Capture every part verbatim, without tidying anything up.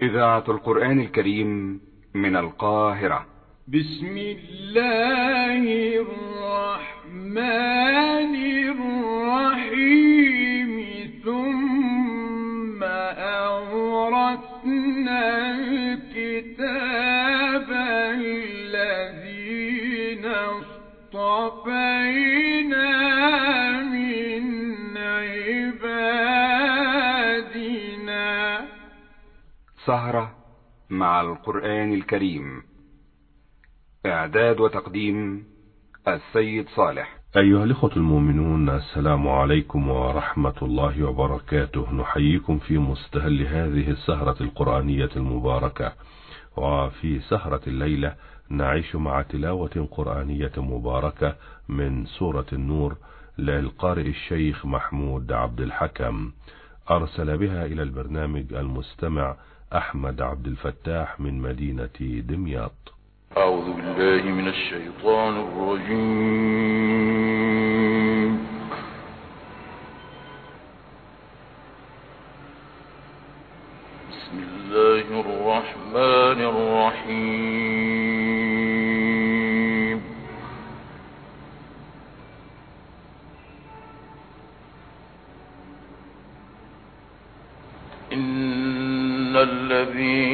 إذاعة القرآن الكريم من القاهرة. بسم الله الرحمن الرحيم. ثم أورثنا الكتاب الذين اصطفينا من عبادنا. سهرة مع القرآن الكريم، إعداد وتقديم السيد صالح. أيها الإخوة المؤمنون، السلام عليكم ورحمة الله وبركاته. نحييكم في مستهل هذه السهرة القرآنية المباركة. وفي سهرة الليلة نعيش مع تلاوة قرآنية مباركة من سورة النور للقارئ الشيخ محمود عبد الحكم، أرسل بها إلى البرنامج المستمع أحمد عبد الفتاح من مدينة دمياط. أعوذ بالله من الشيطان الرجيم. بسم الله الرحمن الرحيم. إن الذين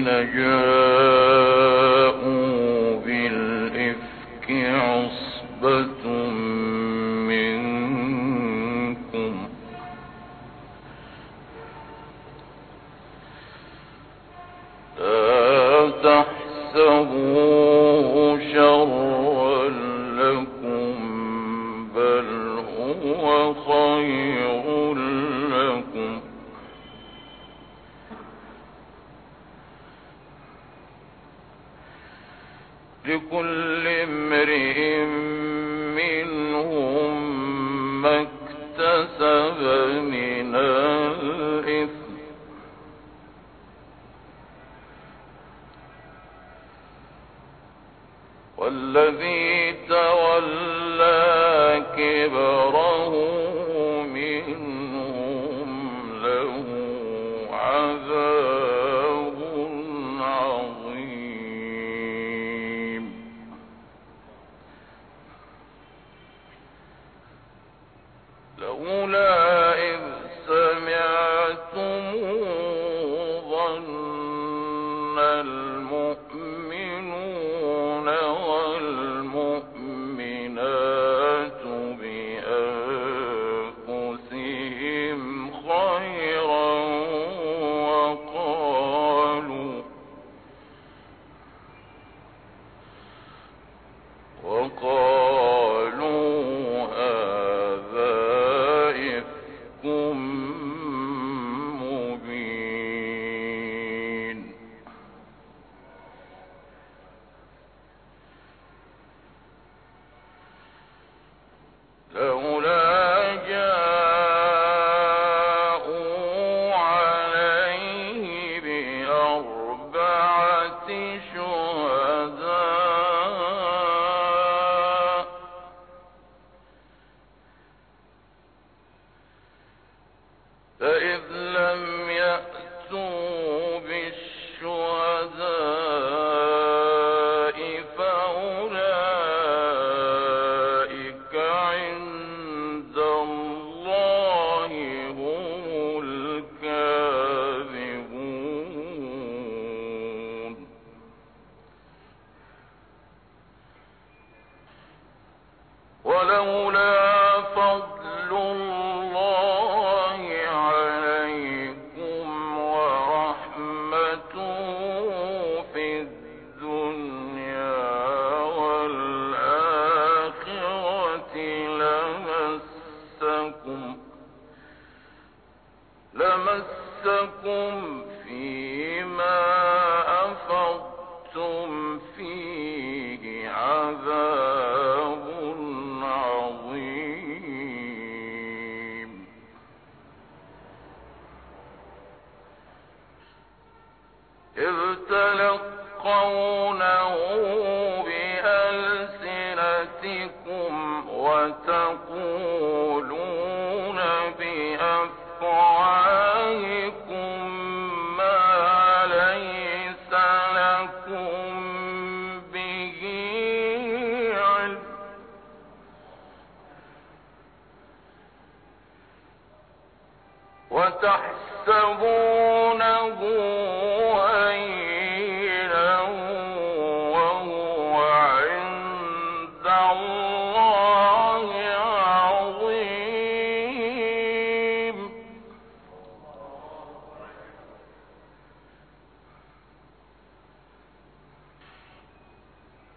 جاءوا بالإفك عصبة منكم لا تحسبوه شرا لكم، بل هو خير لكم. لكل امرئ منهم ما اكتسب من الإثم، والذي تولى كبره منهم له عذاب عظيم. لولا إذ سمعتموه ظن المؤمنون والمؤمنات بأنفسهم خيرا وقالوا وقالوا هذا إفك مبين. لولا جاءوا عليه بأربعة شهداء فإذ لم يأتوا بالشهداء فأولئك عند الله هم الكاذبون. ولولا فضل الله عليكم ورحمته في الدنيا والآخرة لمسكم لمسكم فيما أفضتم فيه عذاب عظيم. إذ تلقونه بألسنتكم وتقولون بأفواهكم ما ليس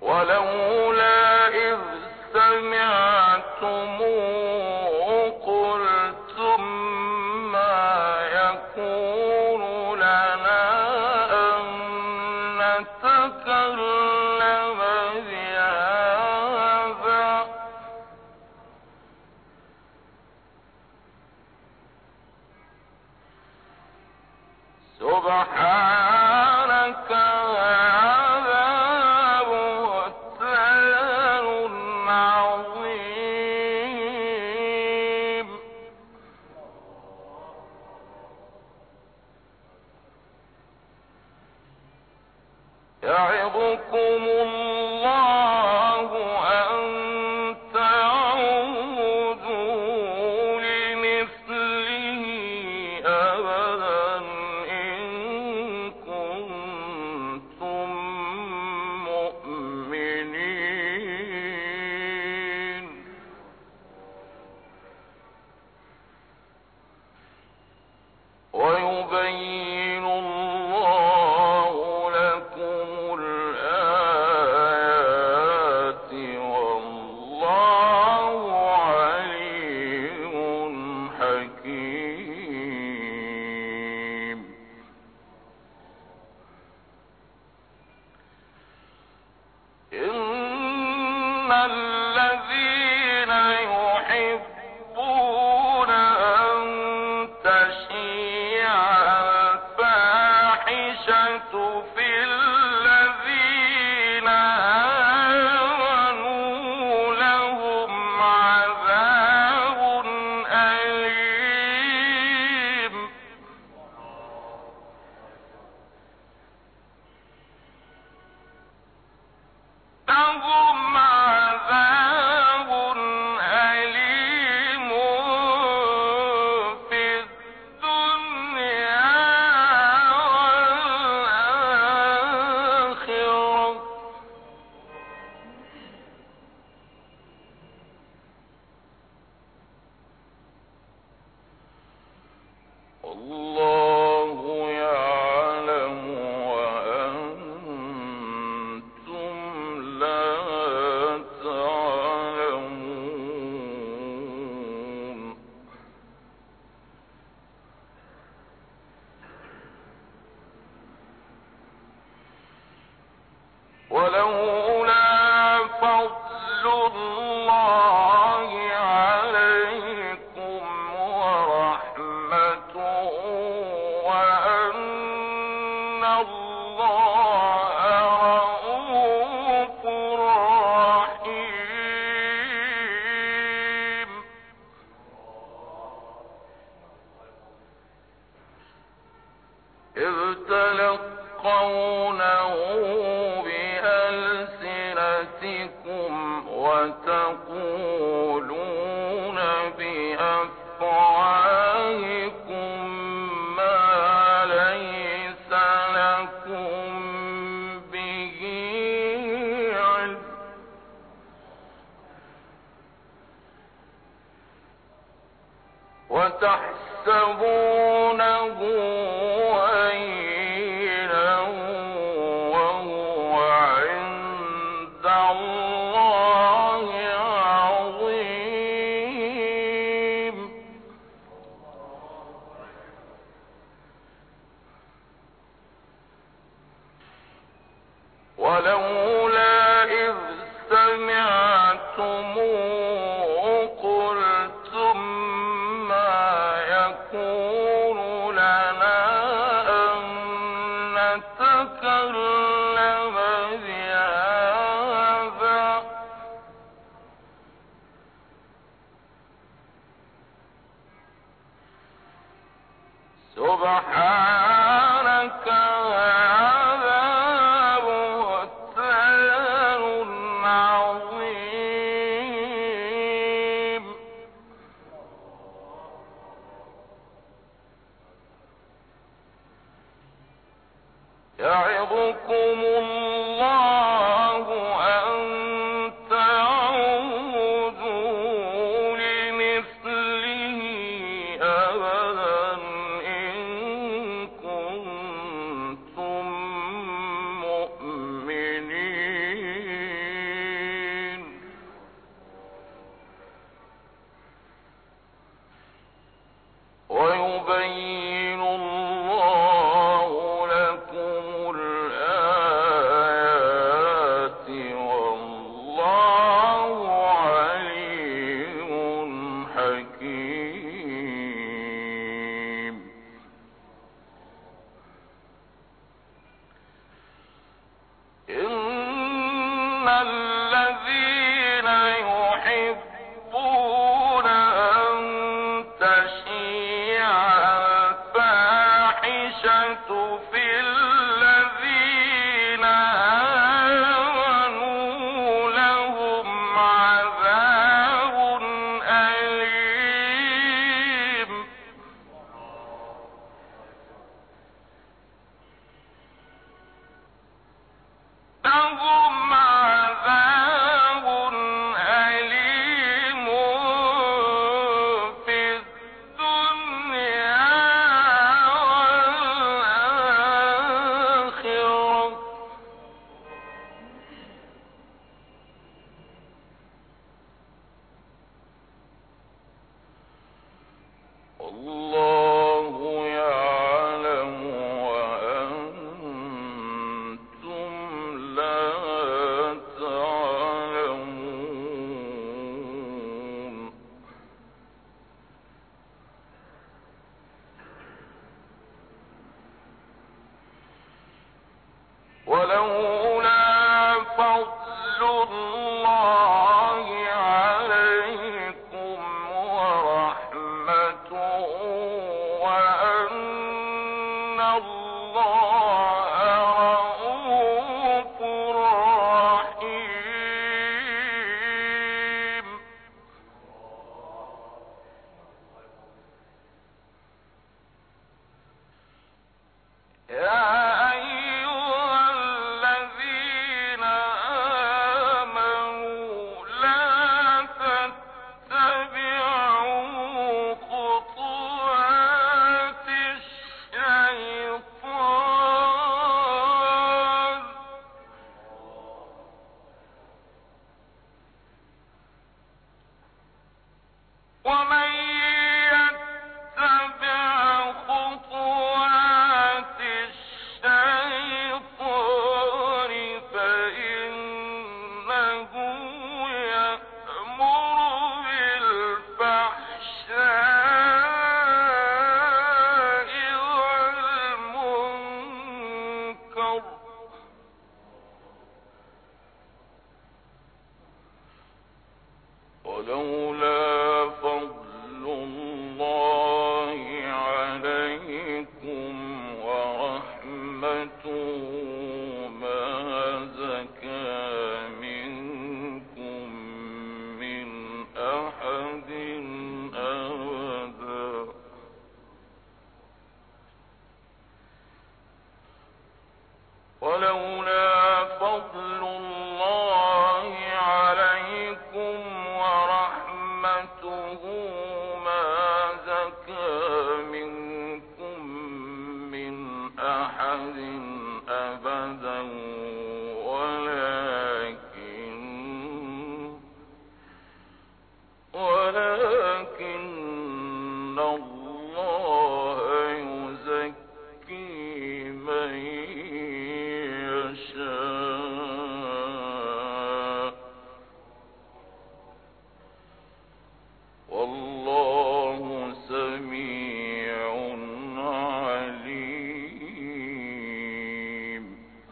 ولولا إذ سمعتموه قلتم ما يكون لنا أن نتكلم بهذا سبحانك هذا بهتان عظيم يعظكم الله أن تعودوا لمثله أبدا إن كنتم مؤمنين ويبين الله لكم الآيات والله عليم حكيم إن الذين يحبون أن تشيع الفاحشة في الذين آمنوا لهم عذاب أليم لهم عذاب أليم في الدنيا والآخرة والله يعلم وأنتم لا تعلمون ولولا فضل الله عليكم ورحمته وأن الله رؤوف رحيم إذ تلقونه بألسنتكم وتقولون بأفواهكم ما ليس لكم به علم وتحسبونه هينا وهو عند الله عظيم ولولا إذ سمعتموه قلتم ما يكون لنا أن نتكلم بهذا سبحانك هذا بهتان عظيم يعظكم الله أن تعودوا لمثله أبدا إن كنتم مؤمنين الذين يحبون أن تشيع الفاحشة في الذين آمنوا لهم عذاب أليم. لهم عذاب أليم في الدنيا والآخرة. والله يعلم وأنتم لا تعلمون. ولولا فضل الله عليكم ورحمته وأن الله رؤوف رحيم. يا أيها الذين آمنوا لا تتبعوا خطوات الشيطان ومن يتبع خطوات الشيطان فإنه يأمر بالفحشاء والمنكر ولولا فضل الله عليكم ورحمته ما زكى منكم من أحد أبدا. ولولا فضل الله عليكم ورحمته ما زكى منكم من أحد أبدا ولكن ولكن الله يزكي من يشاء والله سميع عليم.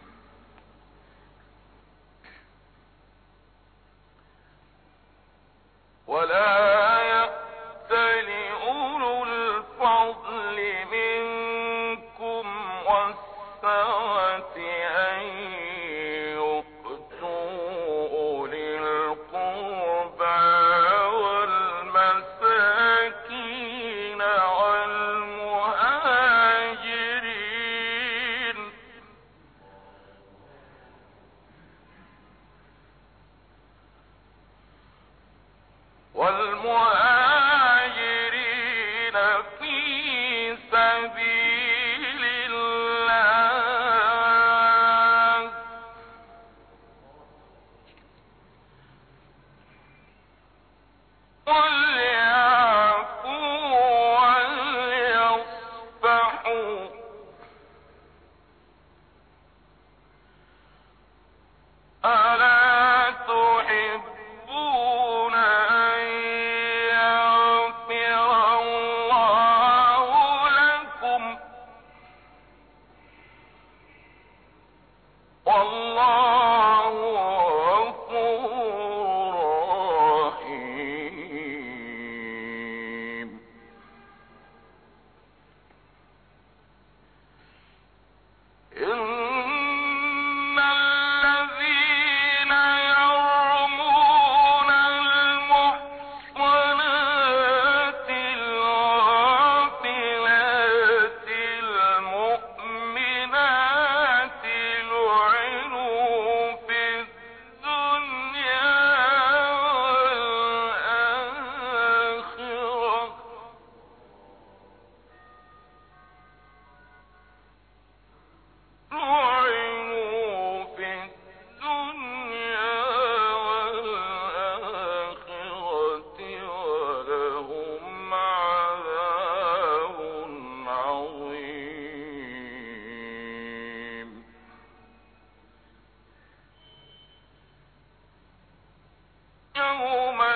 ولا يأتل أولو الفضل منكم والسعة أن يؤتوا أولي القربى والمساكين والمهاجرين والمهاجرين في سبيل الله وليعفوا وليصفحوا ألا تحبون أن يغفر الله لكم والله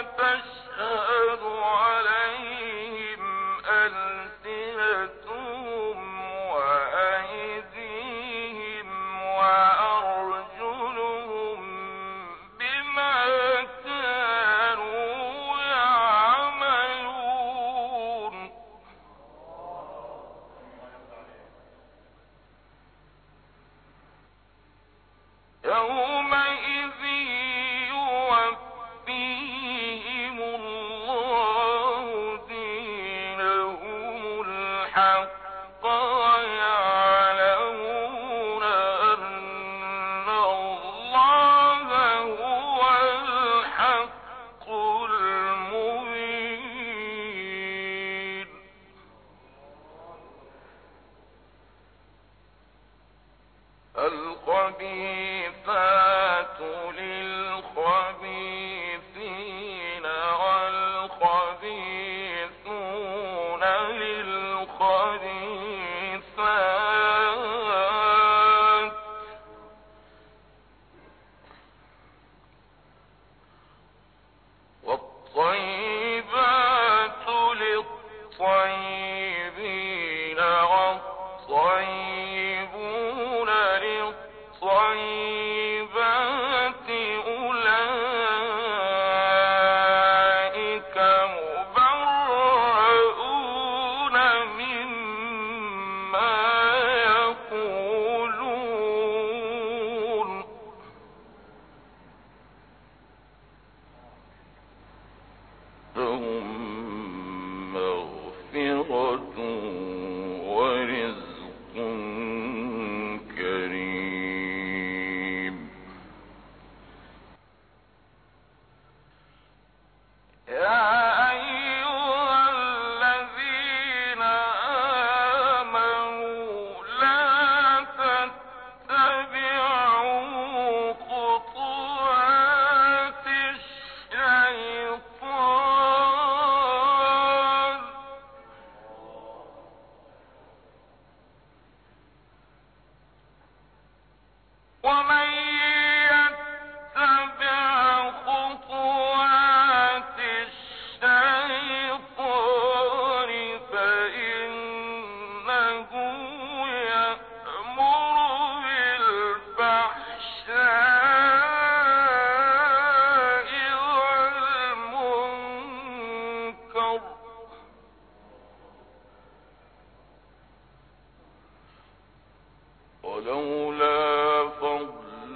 تشهد عليهم ألسنتهم وأيديهم وأرجلهم بما كانوا يعملون يومئذ يوفيهم الله دينهم الحق ويعلمون أن الله هو الحق المبين الخبيثات للخبيثين والخبيثون للخبيثات والطيبات للطيبين والطيبون للطيبات أولئك مبرؤون مما يقولون لهم مغفرة ورزق كريم يا أيها الذين آمنوا لا تتبعوا خطوات الشيطان ومن يتبع خطوات الشيطان فإنه يأمر بالفحشاء والمنكر ولولا فضل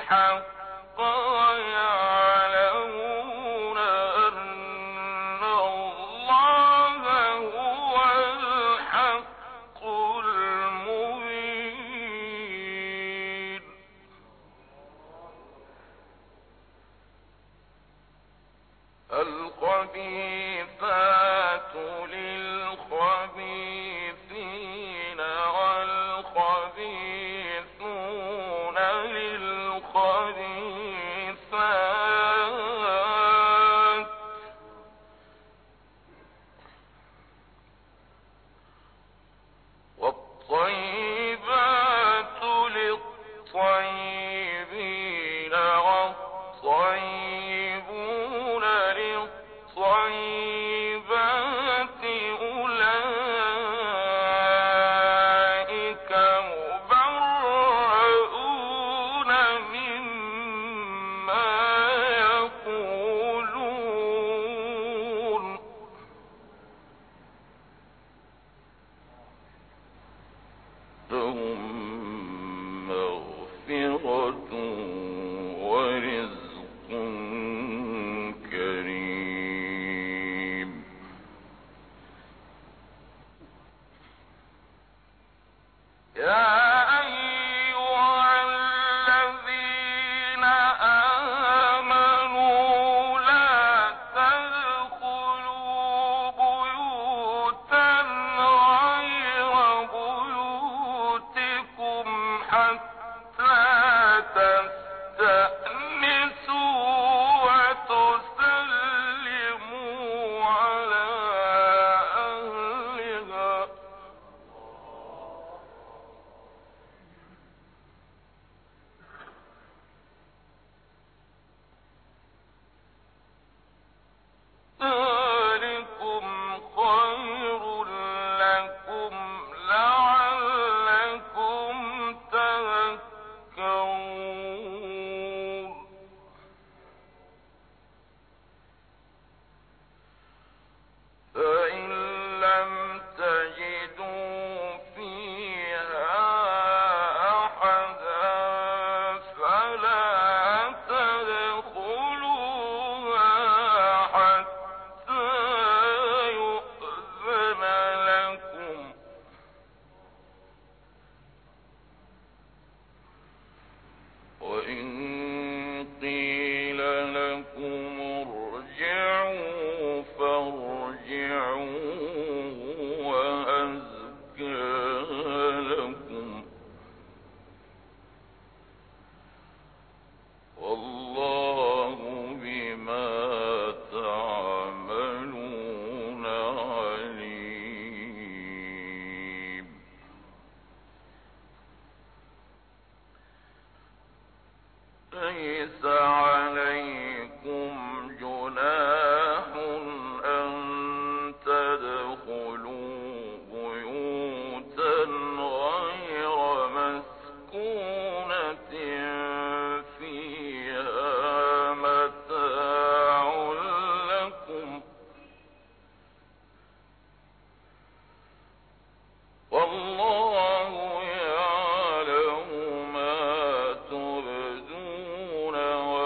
الحق ويعلمون أن الله هو الحق المبين. الخبيثات للخبيثين والخبيثون للخبيثات والطيبات للطيبين والطيبون للطيبات أولئك مبرؤون مما يقولون لهم مغفرة ورزق كريم. يا أيها الذين آمنوا لا تدخلوا بيوتا غير بيوتكم حتى تستأنسوا وتسلموا على أهلها. ذلكم خير لكم لعلكم تذكرون. فإن لم تجدوا فيها أحدا فلا تدخلوها حتى يؤذن لكم، وإن قيل لكم ارجعوا فارجعوا وأزكى لكم، والله بما تعملون عليم. ليس عليكم جناح أن تدخلوا بيوتا غير مسكونة فيها متاع لكم، والله يعلم ما تبدون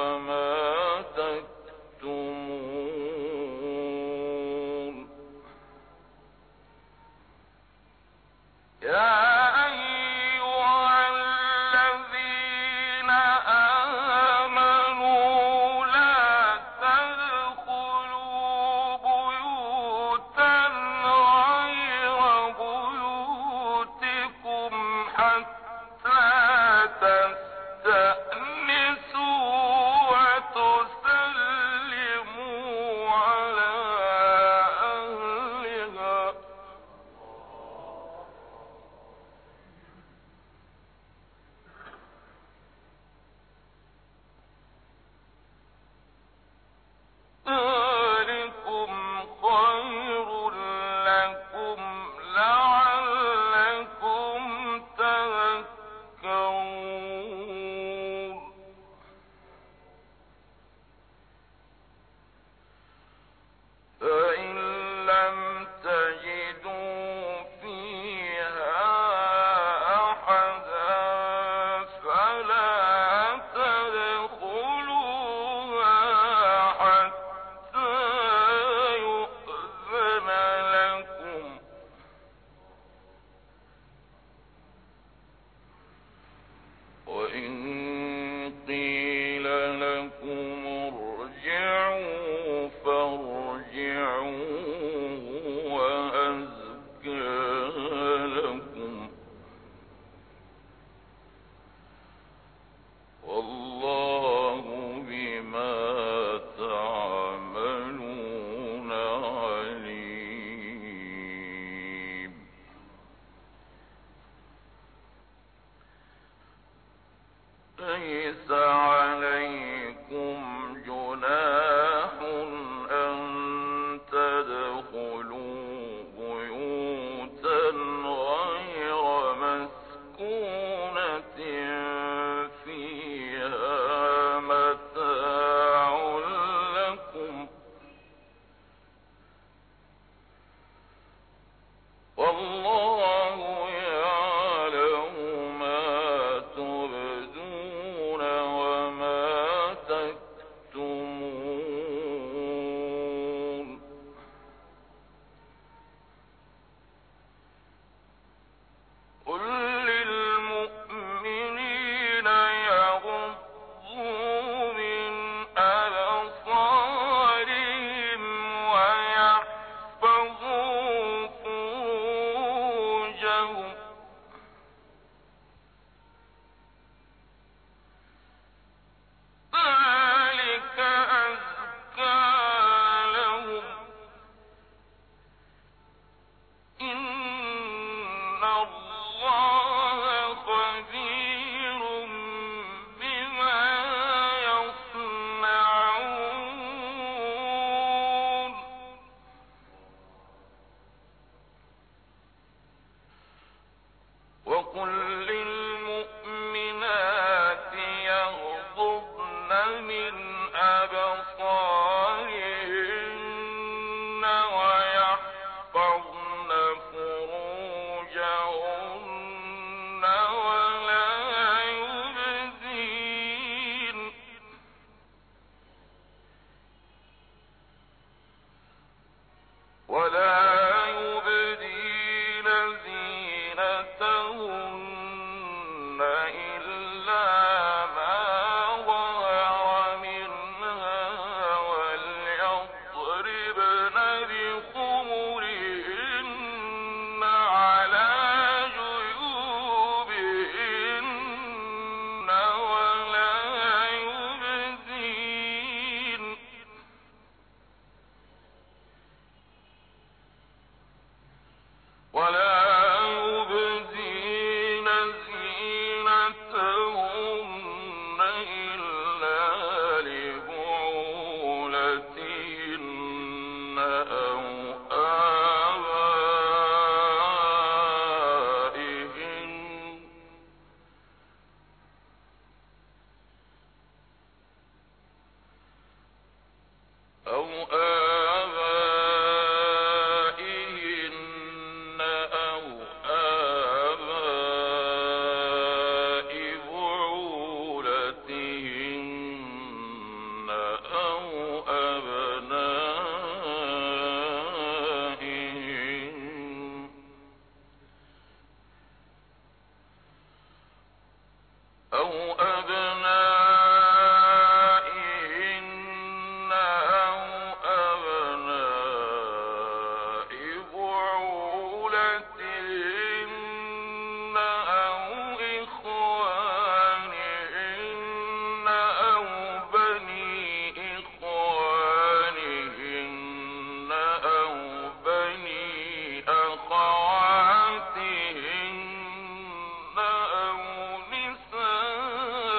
ليس عليكم جناح أن تدخلوا بيوتا غير مسكونة فيها متاع لكم والله يعلم ما تبدون وما تكتمون قل للمؤمنين يغضوا من أبصارهم ويحفظوا فروجهم ذلك أزكى لهم إن الله خبير بما يصنعون وقل للمؤمنات يغضضن من أبصارهن ويحفظن فروجهن ولا يبدين ولا يبدين زينتهن إلا ما ظهر منها وليضربن بخمرهن على جيوبهن ولا يبدين ولا يبدين زينتهن إلا لبعولتهن أو آبائهن أو آبائهن أو آباء بعولتهن أو أبنائهن أو أبنائهن أو أبناء بعولتهن أو إخوانهن أو بني إخوانهن أو بني أخواتهن أو نسائهن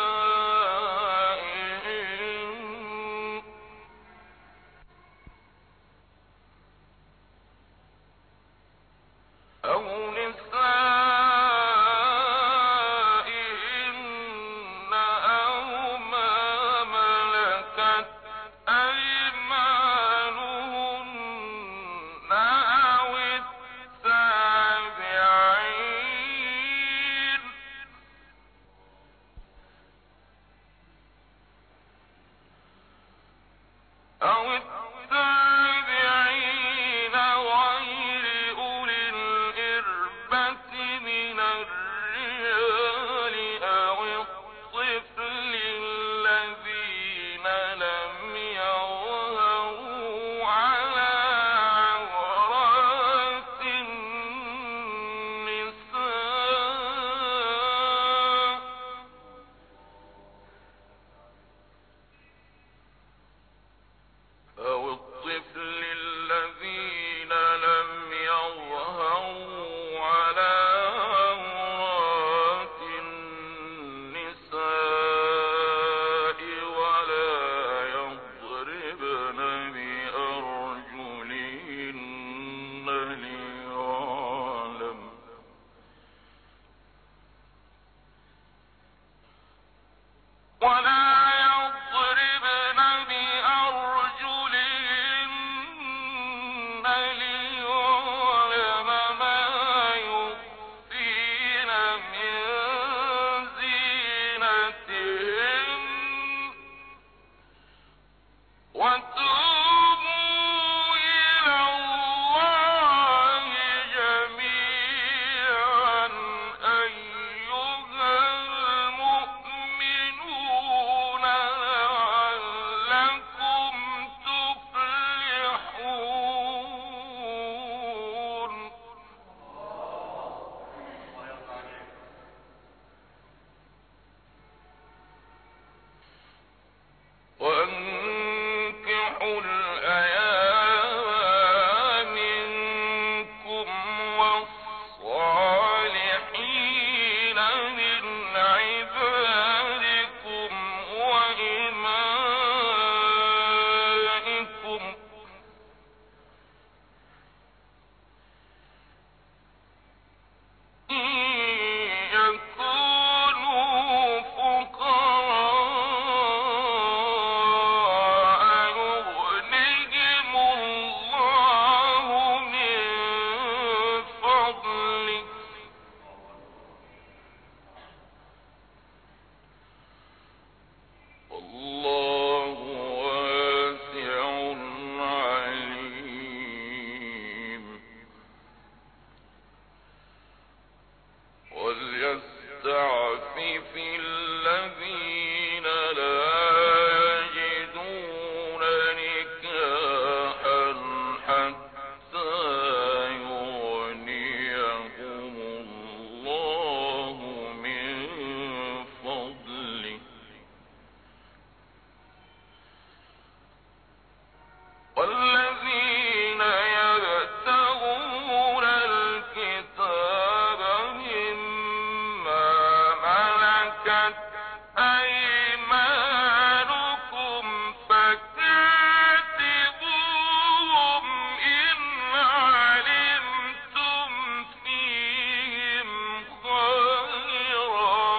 الضعف في الذين لا يجدون نكاحا حتى يغنيهم الله من فضله والذين يبتغون الكتاب مما ملكت أيمانكم فكاتبوهم إن علمتم فيهم خيرا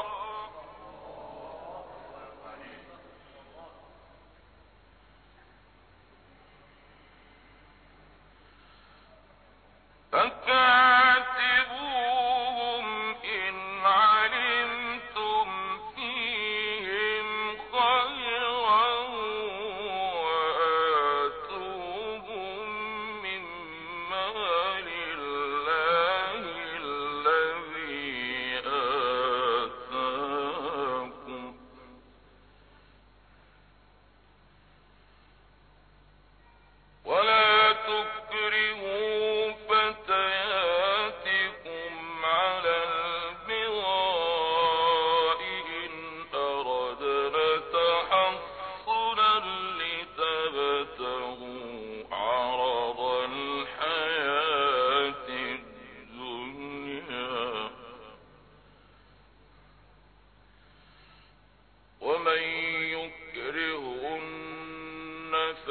فكاتبوهم إن علمتم فيهم خيرا وآتوهم من مال الله الذي آتاكم ولا تكرهوا فتياتكم على البغاء إن أردنا تحصنا لتبتغوا عرض الحياة الدنيا ومن يكرهن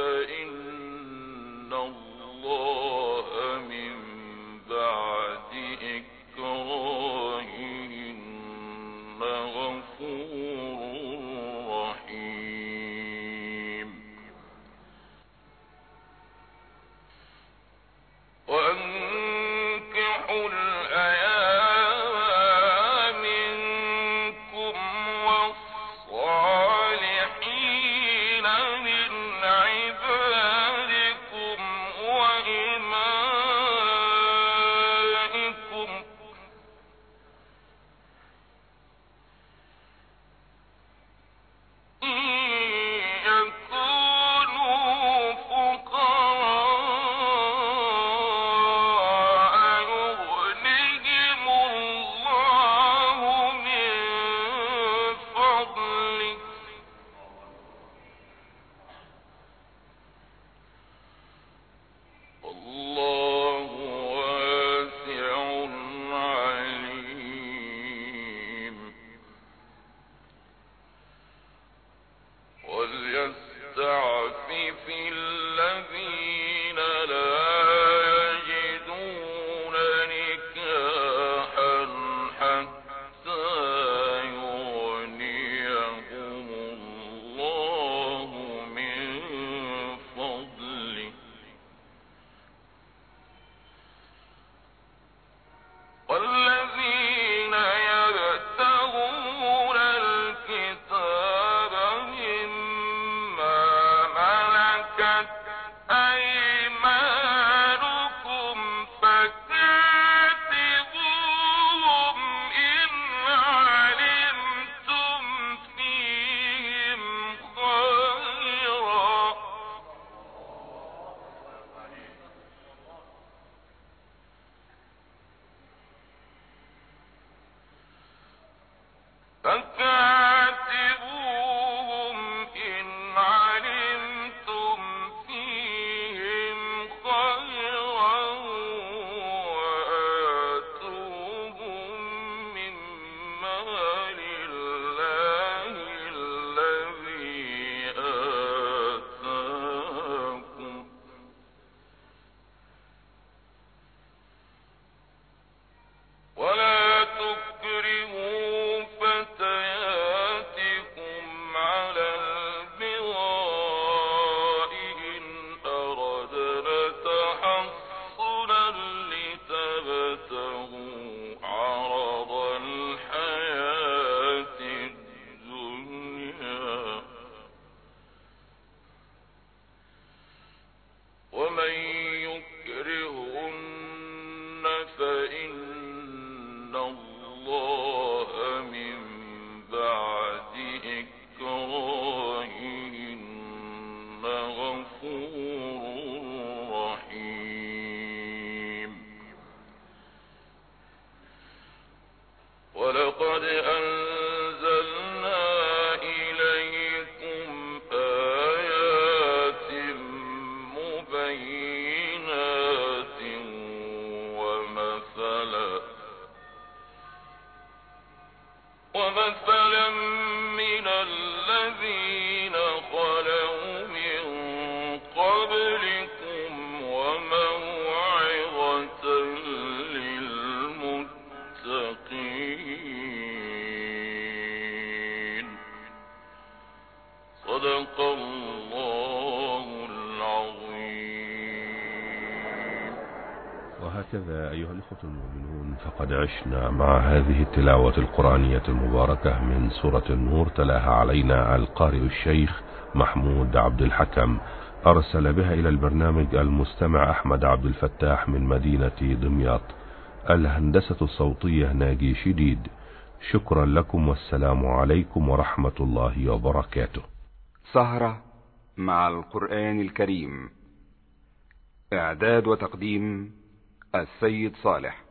فإن الله من بعد إكراههن غفور رحيم وأنكحوا الأيام منكم والصالحين من عبادكم وإمائكم ومثلا من الذين خلوا من قبلكم وموعظة للمتقين صدق الله العظيم. وهكذا أيها الأخوة المؤمنون فقد عشنا مع هذه التلاوة القرآنية المباركة من سورة النور، تلاها علينا القارئ الشيخ محمود عبد الحكم، أرسل بها إلى البرنامج المستمع أحمد عبد الفتاح من مدينة دمياط. الهندسة الصوتية ناجي شديد. شكرا لكم والسلام عليكم ورحمة الله وبركاته. سهرة مع القرآن الكريم، إعداد وتقديم السيد صالح.